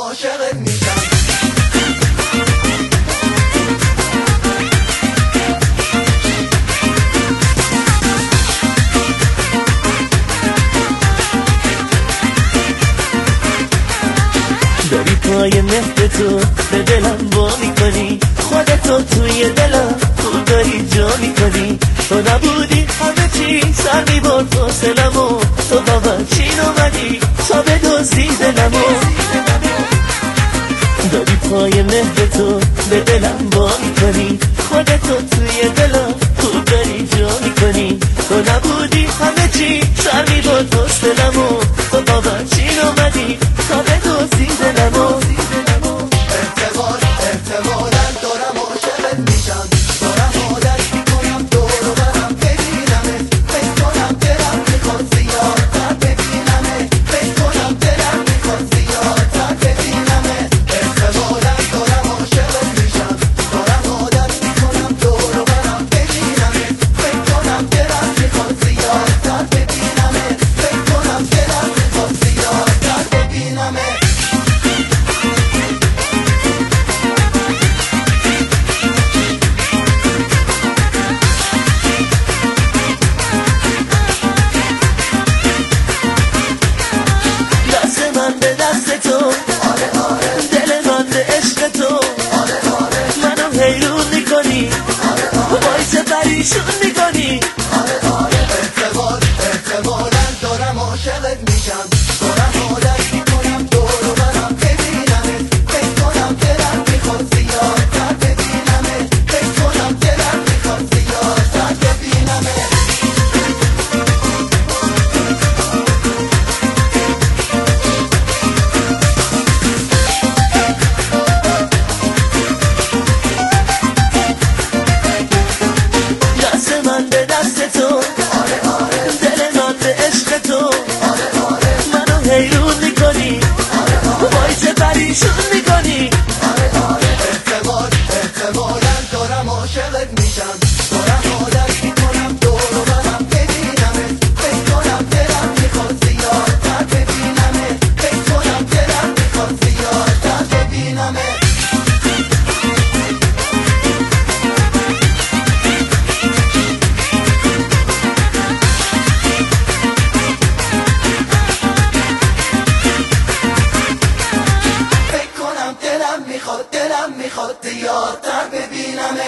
عاشقت میشم. داری پای مهد تو به دلم وا میکنی، خودتو توی دلم تو داری جا میکنی. تو نبودی همه چی سر میبرد حوصلمو، تو با چین اومدی تا بدزدی دلمو. داری پای مهد تو به دلم وا میکنی، خودتو توی دلم تو داری جا میکنی. تو نبودی همه چی سر میبرد حوصلمو، تو با چین اومدی تا بدزدی دلمو. احتمالاً دارم عاشقت میشم، دارم عادت میکنم دور و برم ببینمت، فکر کنم دلم میخواد زیادتر ببینمت، فکر کنم دلم میخواد زیادتر ببینمت. احتمالاً دارم عاشقت میشم، دارم عادت میکنم دور و برم ببینمت، فکر کنم دلم میخواد زیادتر ببینمت، فکر کنم دلم میخواد زیادتر ببینمت. دست من به دست تو، دل من به عشق تو، منو حیرون میکنی، باعث پریشون میکنی. احتمالاً دارم عاشقت میشم، دارم عادت میکنم دور و برم ببینمت، فکر کنم دلم میخواد زیادتر ببینمت، فکر کنم دلم میخواد زیادتر ببینمت. دست من به دست تو، دل من به عشق تو، منو حیرون میکنی، باعث پریشون میکنی. احتمالاً دارم عاشقت میشم، دارم عادت میکنم دور و برم ببینمت، فکر کنم دلم میخواد زیادتر ببینمت، فکر کنم دلم میخواد زیادتر ببینمت. فکر کنم دلم میخواد زیادتر ببینمت.